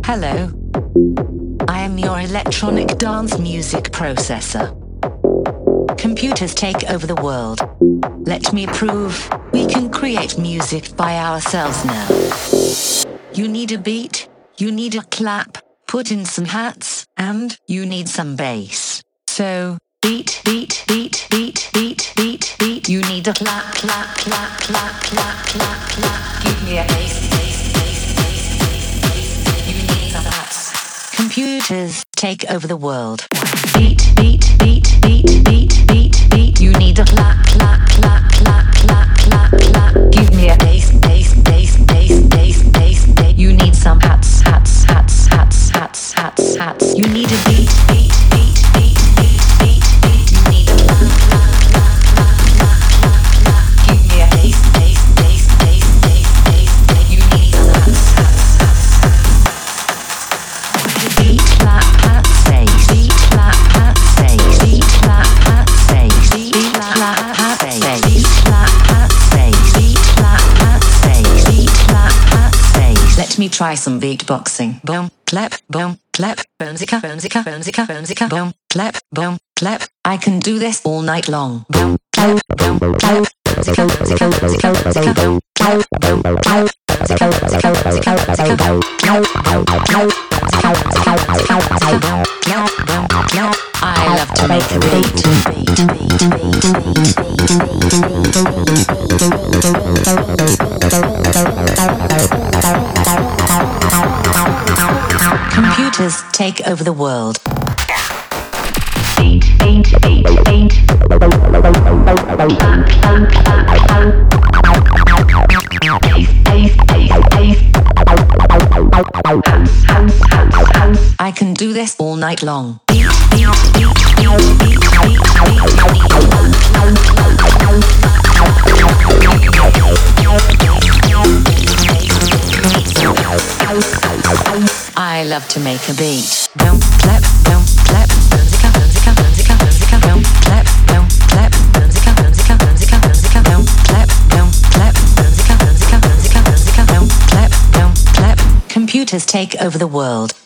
Hello. I am your electronic dance music processor. Computers take over the world. Let me prove we can create music by ourselves now. You need a beat, you need a clap, put in some hats, and you need some bass. So, beat, beat, beat, beat, beat, beat, beat. You need a clap, clap, clap, clap, clap, clap, clap. Give me a bass, bass, bass, bass, bass, bass. You need some hats. Computers take over the world. Beat, beat, beat, beat, beat, beat, beat. You need a clap, clap, clap, clap, clap, clap, clap. Give me a bass, bass, bass, bass, bass, bass, bass. You need some hats, hats, hats, hats, hats, hats, hats. You need a beat, beat, beat, beat, beat, beat, beat. You need a clap, clap, clap, clap, clap, clap, clap. Give me a bass, bass, bass, bass, bass, bass, bass. You need some hats, hats, hats, hats. Beat, clap, hats, bass. Beat, clap, hats, bass. Beat, clap, hats, bass. Beat, clap, hats, bass. Beat, clap, hats, bass. Beat, clap, hats, bass. Beat, clap, hats, bass. Let me try some beatboxing. Boom, clap, boom, clap. Boomzika, boomzika, boomzika, boomzika. Boom, clap, boom, clap. I can do this all night long. Boom, clap, boom, clap. Boomzika, boomzika, boomzika, boomzika. Boom, clap, boom, clap. Boomzika, boomzika, boomzika, boomzika. Boom, clap, boom, clap. Boomzika, boomzika, boomzika, boomzika. Boom, clap, boom, clap. I love to make a beat. Computers take over the world. I can do this all night long. I love to make a beat. Boom, clap, boom, clap. Boomzika, boomzika, boomzika, boomzika. Boom, clap, boom, clap. Boomzika, boomzika, boomzika, boomzika. Boom, clap, boom, clap. Boomzika, boomzika, boomzika, boomzika. Boom, clap, boom, clap. Computers take over the world.